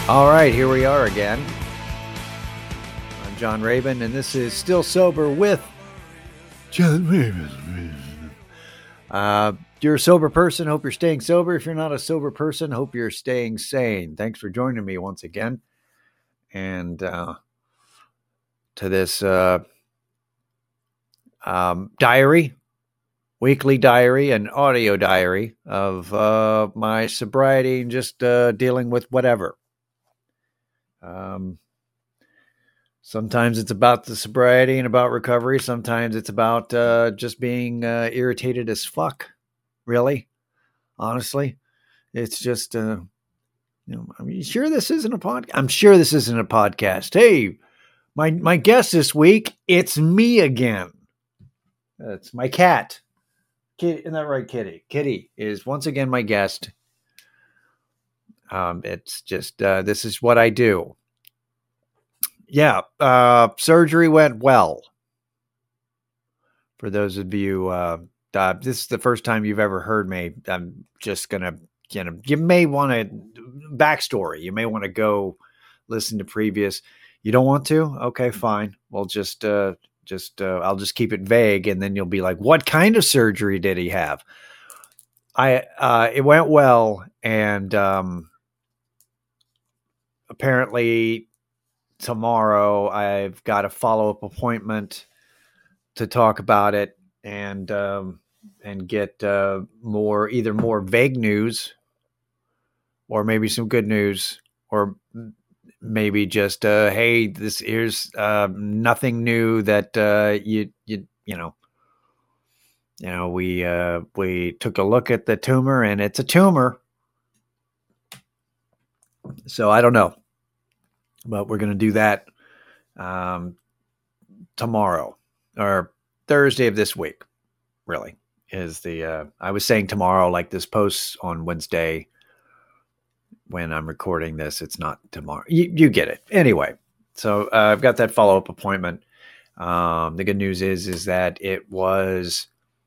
All right, here we are again. I'm John Rabin, and this is Still Sober with John Rabin. You're a sober person. Hope you're staying sober. If you're not a sober person, hope you're staying sane. Thanks for joining me once again. And to this diary, weekly diary, and audio diary of my sobriety and just dealing with whatever. Sometimes it's about the sobriety and about recovery. Sometimes it's about just being irritated as fuck. Really, honestly, it's just I mean, sure this isn't a podcast. I'm sure this isn't a podcast. Hey, my guest this week, it's me again. It's my cat. Kitty, isn't that right, Kitty? Kitty is once again my guest. It's just this is what I do. Yeah, surgery went well. For those of you, this is the first time you've ever heard me. I'm just gonna, you may want a backstory. You may want to go listen to previous. You don't want to? Okay, fine. Well, I'll just keep it vague, and then you'll be like, "What kind of surgery did he have?" It went well, and apparently tomorrow I've got a follow-up appointment to talk about it and get either more vague news or maybe some good news, or maybe just hey, here's nothing new that we took a look at the tumor and it's a tumor. So I don't know. But we're going to do that tomorrow or Thursday of this week, really, is the I was saying tomorrow, like this posts on Wednesday when I'm recording this. It's not tomorrow. You get it. Anyway, so I've got that follow-up appointment. The good news is that it was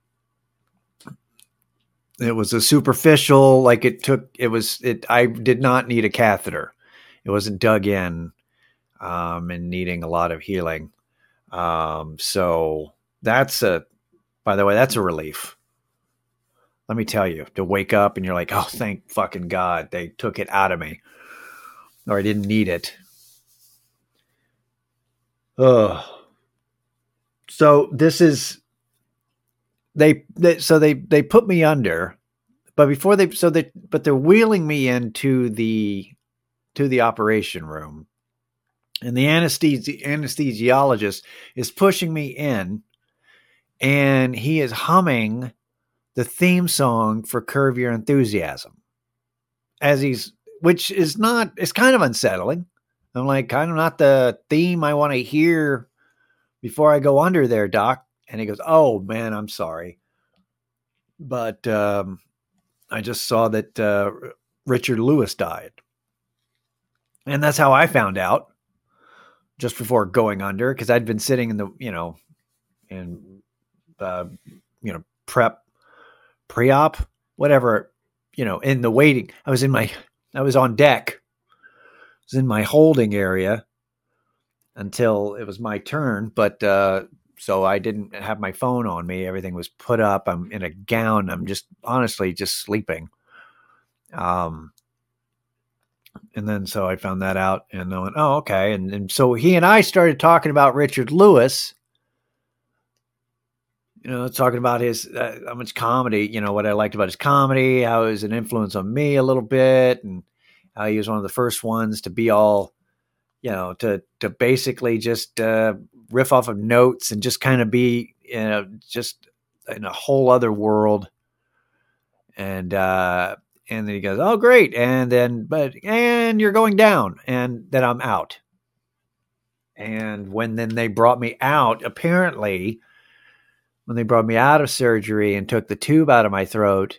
a superficial, I did not need a catheter. It wasn't dug in and needing a lot of healing. So by the way, that's a relief. Let me tell you, to wake up and you're like, oh, thank fucking God they took it out of me, or I didn't need it. Oh, so this is, they put me under, but they're wheeling me into the operation room, and the anesthesiologist is pushing me in, and he is humming the theme song for Curb Your Enthusiasm which is kind of unsettling. I'm like, kind of not the theme I want to hear before I go under there, doc. And he goes, oh man, I'm sorry. But I just saw that Richard Lewis died. And that's how I found out just before going under, because I'd been sitting in the, pre-op, whatever, in the waiting. I was on deck. I was in my holding area until it was my turn. But so I didn't have my phone on me. Everything was put up. I'm in a gown. I'm just honestly just sleeping. And then so I found that out and I went, oh, okay. And so he and I started talking about Richard Lewis, talking about his, how much comedy, what I liked about his comedy, how it was an influence on me a little bit, and how he was one of the first ones to be all, to basically just riff off of notes and just kind of be, just in a whole other world. And then he goes, oh, great. And you're going down. And then I'm out. And when they brought me out, apparently, when they brought me out of surgery and took the tube out of my throat,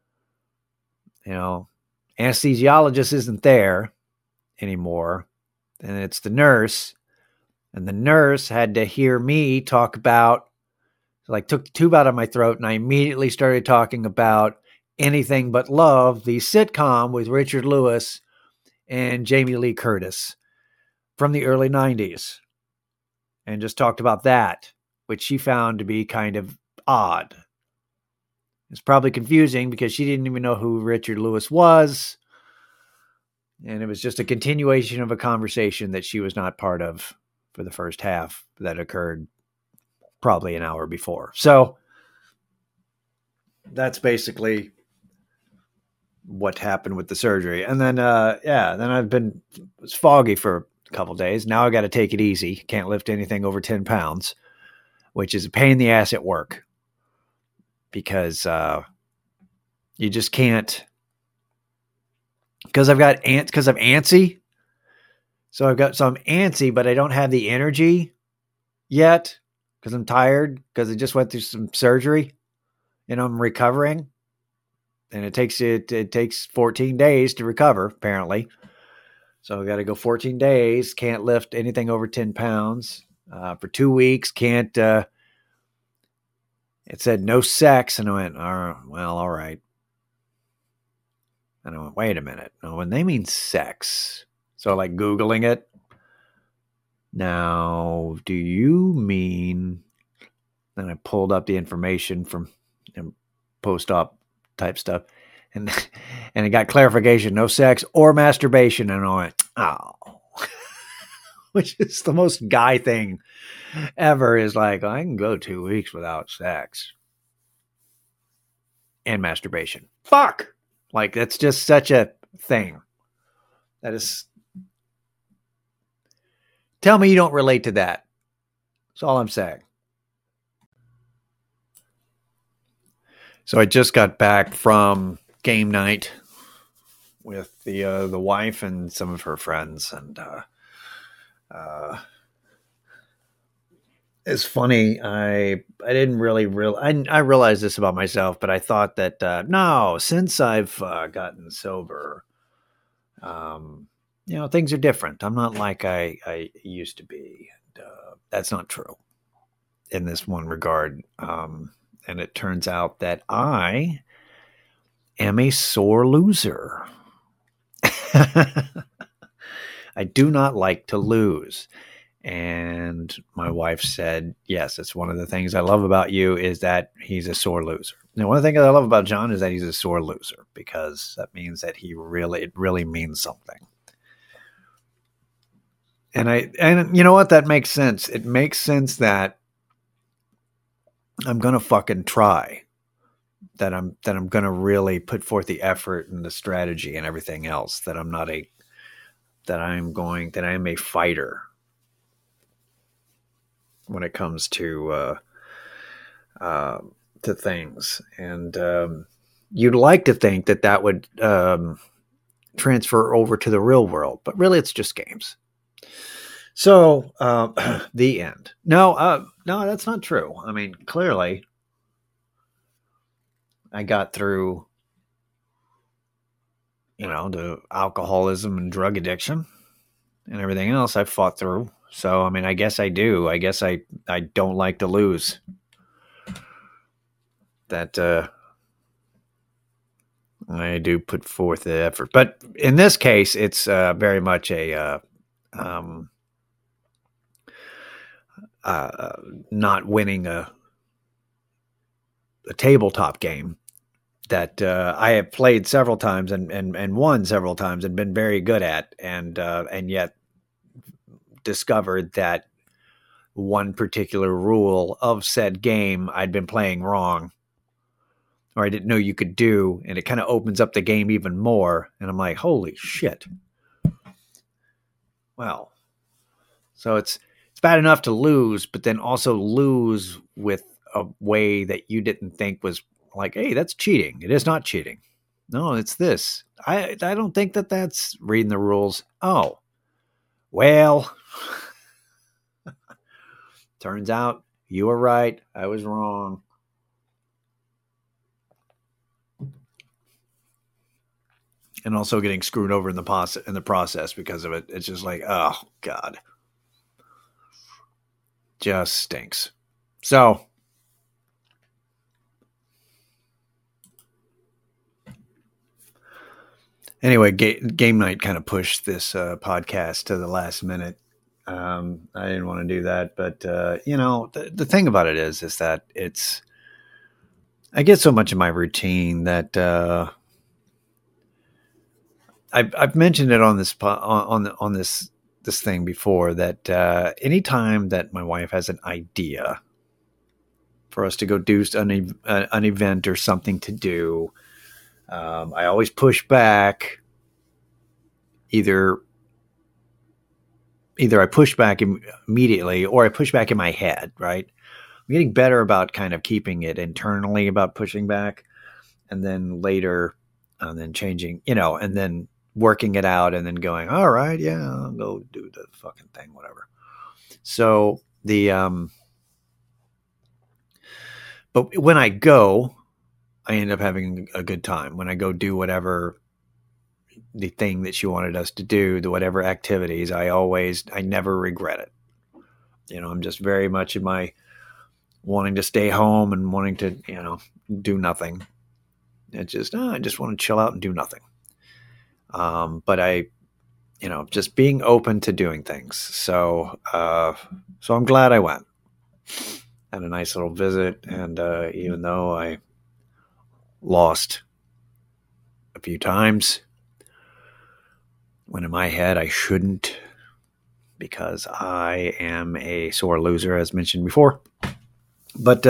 anesthesiologist isn't there anymore. And it's the nurse. And the nurse had to hear me talk about, took the tube out of my throat. And I immediately started talking about Anything But Love, the sitcom with Richard Lewis and Jamie Lee Curtis from the early 90s, and just talked about that, which she found to be kind of odd. It's probably confusing because she didn't even know who Richard Lewis was. And it was just a continuation of a conversation that she was not part of for the first half that occurred probably an hour before. So that's basically what happened with the surgery. And then, then it was foggy for a couple days. Now I got to take it easy. Can't lift anything over 10 pounds, which is a pain in the ass at work because you just can't. Because I'm antsy. So I'm antsy, but I don't have the energy yet because I'm tired because I just went through some surgery and I'm recovering. And it takes 14 days to recover, apparently. So I got to go 14 days. Can't lift anything over 10 pounds for 2 weeks. Can't. It said no sex, and I went, all right. And I went, wait a minute. No, when they mean sex, so like Googling it. Now, do you mean? Then I pulled up the information from post-op type stuff. And it got clarification, no sex or masturbation. And I went, oh, which is the most guy thing ever is like, I can go 2 weeks without sex and masturbation. Fuck. Like, that's just such a thing. That is. Tell me you don't relate to that. That's all I'm saying. So I just got back from game night with the wife and some of her friends, and it's funny. I didn't really I realized this about myself, but I thought that no, since I've gotten sober, things are different. I'm not like I used to be. And, that's not true in this one regard. And it turns out that I am a sore loser. I do not like to lose. And my wife said, yes, it's one of the things I love about you is that he's a sore loser. Now, one of the things I love about John is that he's a sore loser because that means that it really means something. And you know what? That makes sense. It makes sense that I'm going to fucking try. That I'm going to really put forth the effort and the strategy and everything else. That I'm a fighter when it comes to things. And you'd like to think that would transfer over to the real world, but really it's just games. So the end. No, that's not true. I mean, clearly I got through, the alcoholism and drug addiction and everything else I fought through. So, I mean, I guess I do. I guess I don't like to lose. That I do put forth the effort. But in this case, it's very much a not winning a tabletop game that I have played several times and won several times and been very good at, and yet discovered that one particular rule of said game I'd been playing wrong, or I didn't know you could do, and it kind of opens up the game even more, and I'm like, holy shit. Well, so it's bad enough to lose, but then also lose with a way that you didn't think was like, hey, that's cheating. It is not cheating. No, it's this. I don't think that's reading the rules. Oh, well, turns out you were right. I was wrong. And also getting screwed over in the process because of it. It's just like, oh, God. Just stinks. So, Anyway, game night kind of pushed this podcast to the last minute. I didn't want to do that, but the thing about it is that I get so much of my routine that I've mentioned it on on this thing before, that anytime that my wife has an idea for us to go do an event or something to do, I always push back. Either I push back immediately, or I push back in my head, right? I'm getting better about kind of keeping it internally about pushing back, and then later, and then changing, and then working it out, and then going, all right, yeah, I'll go do the fucking thing, whatever. So but when I go, I end up having a good time. When I go do whatever the thing that she wanted us to do, the whatever activities, I never regret it. I'm just very much in my wanting to stay home and wanting to, do nothing. It's just, I just want to chill out and do nothing. But I, just being open to doing things. So I'm glad I went. Had a nice little visit. And even though I lost a few times, when in my head I shouldn't, because I am a sore loser, as mentioned before. But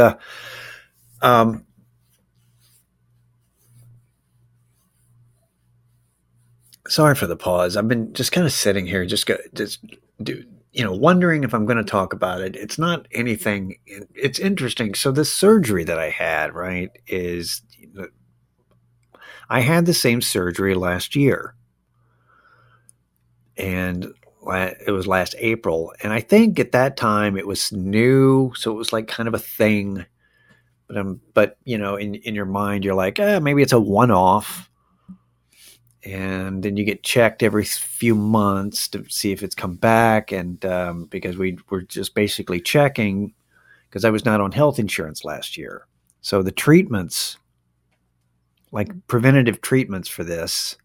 sorry for the pause. I've been just kind of sitting here, wondering if I'm going to talk about it. It's not anything. It's interesting. So this surgery that I had, right, I had the same surgery last year, and it was last April. And I think at that time it was new. So it was like kind of a thing, but in your mind, you're like, maybe it's a one-off. And then you get checked every few months to see if it's come back. And because we were just basically checking, because I was not on health insurance last year. So the treatments, like preventative treatments for this,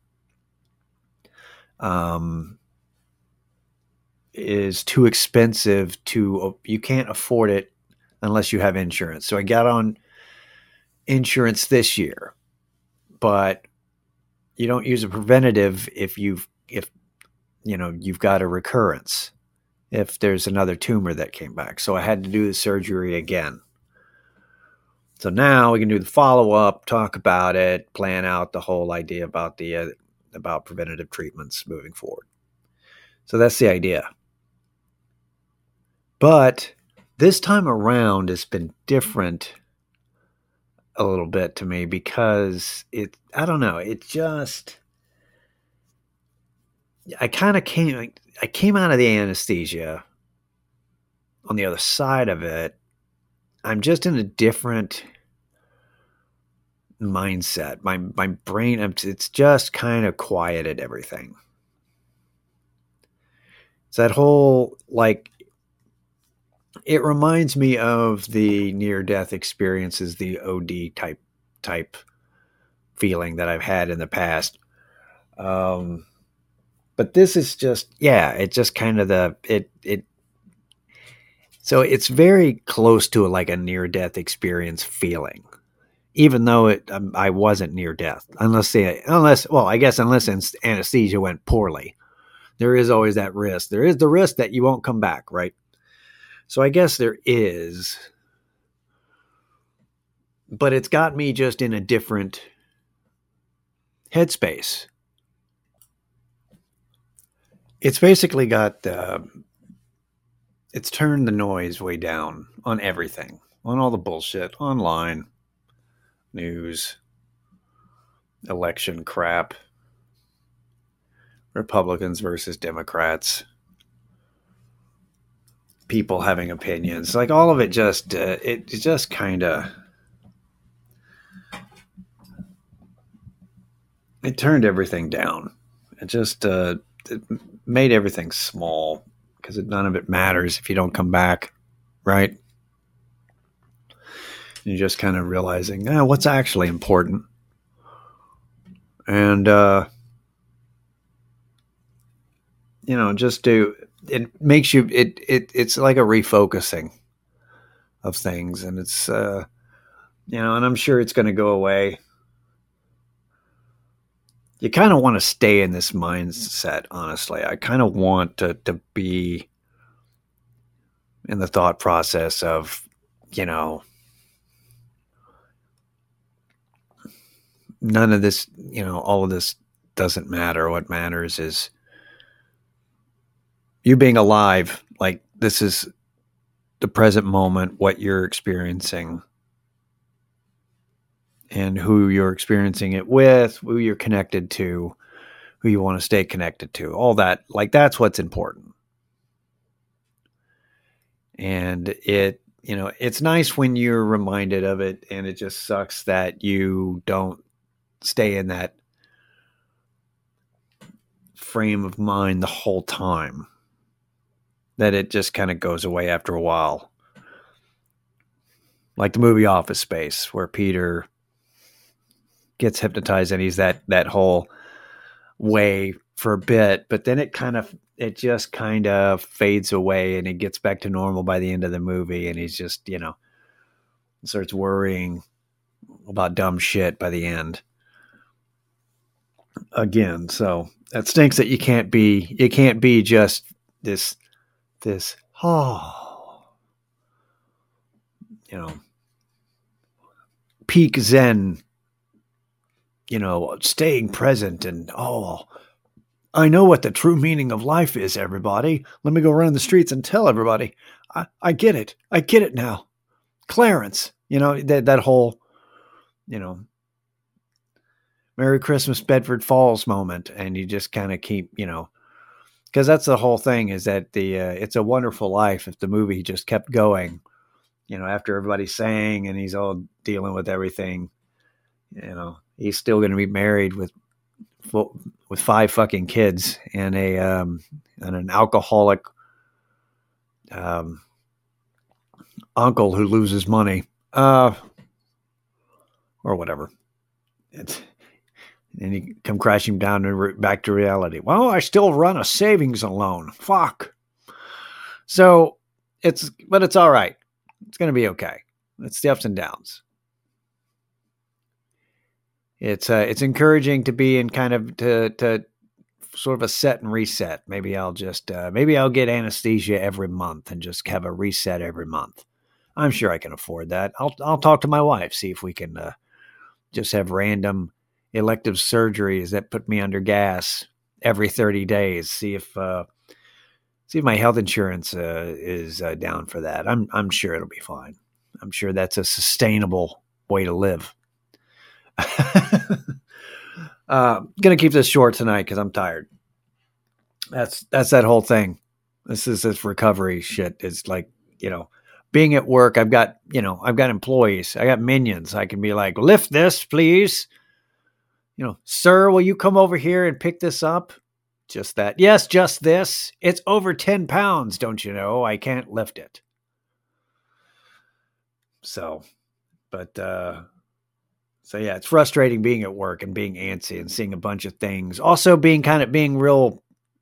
is too expensive you can't afford it unless you have insurance. So I got on insurance this year, but you don't use a preventative if you've got a recurrence, if there's another tumor that came back. So I had to do the surgery again. So now we can do the follow-up, talk about it, plan out the whole idea about about preventative treatments moving forward. So that's the idea. But this time around, it's been different a little bit to me, because I don't know, I came out of the anesthesia. On the other side of it, I'm just in a different mindset. My brain, it's just kind of quieted everything. It's that whole, it reminds me of the near-death experiences, the OD type feeling that I've had in the past. But this is just, it's just kind of so it's very close to a near-death experience feeling, even though I wasn't near death, unless anesthesia went poorly. There is always that risk. There is the risk that you won't come back, right? So I guess there is, but it's got me just in a different headspace. It's basically it's turned the noise way down on everything, on all the bullshit, online, news, election crap, Republicans versus Democrats, people having opinions, all of it just, it just kind of, it turned everything down. It just, it made everything small, because none of it matters if you don't come back, right? You're just kind of realizing, what's actually important. And it makes you, it's like a refocusing of things. And it's, and I'm sure it's going to go away. You kind of want to stay in this mindset, honestly. I kind of want to be in the thought process of, none of this, all of this doesn't matter. What matters is you being alive. Like, this is the present moment, what you're experiencing, and who you're experiencing it with, who you're connected to, who you want to stay connected to, all that. Like, that's what's important. And it's nice when you're reminded of it, and it just sucks that you don't stay in that frame of mind the whole time, that it just kind of goes away after a while. Like the movie Office Space, where Peter gets hypnotized and he's that whole way for a bit, but then it just kind of fades away and he gets back to normal by the end of the movie, and he's just, starts worrying about dumb shit by the end again. So that stinks that you can't be just this peak Zen, staying present and, I know what the true meaning of life is, everybody. Let me go around the streets and tell everybody. I get it. I get it now. Clarence, that whole, Merry Christmas, Bedford Falls moment. And you just kind of keep, because that's the whole thing, is that It's a Wonderful Life, if the movie just kept going, after everybody sang and he's all dealing with everything, he's still going to be married with 5 fucking kids and and an alcoholic uncle who loses money, or whatever. And you come crashing down and back to reality. Well, I still run a savings and loan. Fuck. So but it's all right. It's going to be okay. It's the ups and downs. It's encouraging to be in kind of to sort of a set and reset. Maybe I'll just I'll get anesthesia every month and just have a reset every month. I'm sure I can afford that. I'll talk to my wife, see if we can just have random elective surgeries that put me under gas every 30 days. See if my health insurance is down for that. I'm sure it'll be fine. I'm sure that's a sustainable way to live. Gonna keep this short tonight because I'm tired. That's that whole thing. This recovery shit. It's like, being at work, I've got employees, I got minions. I can be like, lift this, please. Sir, will you come over here and pick this up? Just that. Yes, just this. It's over 10 pounds, don't you know? I can't lift it. So yeah, it's frustrating being at work and being antsy and seeing a bunch of things. Also being real,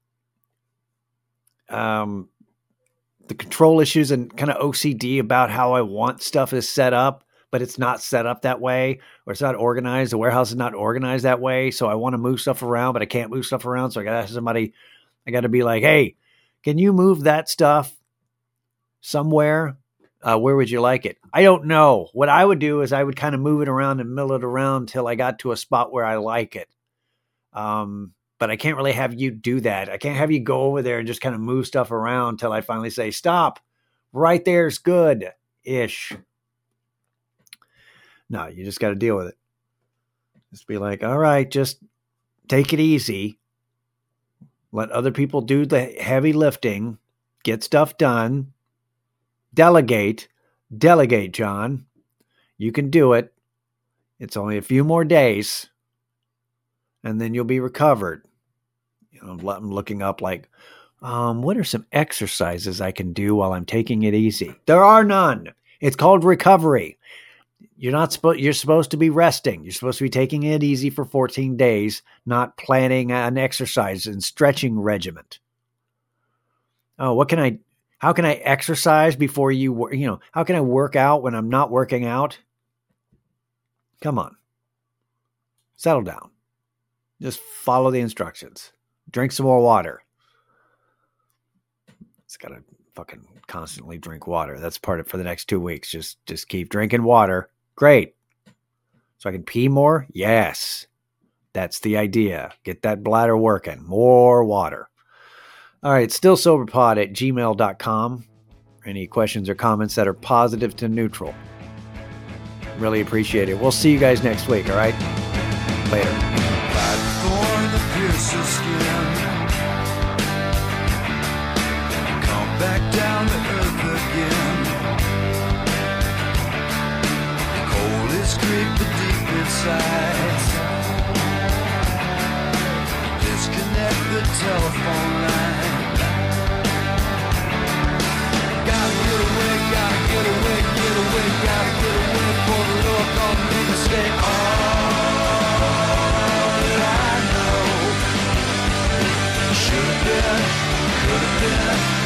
the control issues and kind of OCD about how I want stuff is set up, but it's not set up that way, or it's not organized. The warehouse is not organized that way. So I want to move stuff around, but I can't move stuff around. So I got to ask somebody, I got to be like, hey, can you move that stuff somewhere? Where would you like it? I don't know. What I would do is I would kind of move it around and mill it around until I got to a spot where I like it. But I can't really have you do that. I can't have you go over there and just kind of move stuff around until I finally say, stop. Right there's good-ish. No, you just got to deal with it. Just be like, all right, just take it easy. Let other people do the heavy lifting. Get stuff done. Delegate, John. You can do it. It's only a few more days, and then you'll be recovered. I'm looking up like, what are some exercises I can do while I'm taking it easy? There are none. It's called recovery. You're supposed to be resting. You're supposed to be taking it easy for 14 days, not planning an exercise and stretching regimen. Oh, how can I exercise before how can I work out when I'm not working out? Come on. Settle down. Just follow the instructions. Drink some more water. It's got to fucking constantly drink water. That's part of it for the next 2 weeks. Just keep drinking water. Great. So I can pee more? Yes. That's the idea. Get that bladder working. More water. All right. Stillsoberpod@gmail.com. Any questions or comments that are positive to neutral. Really appreciate it. We'll see you guys next week. All right. Later. Back down to earth again. Cold is creeping deep inside. Disconnect the telephone line. Gotta get away, gotta get away, get away, gotta get away for the look on me to stay all that I know. Should've been, could've been.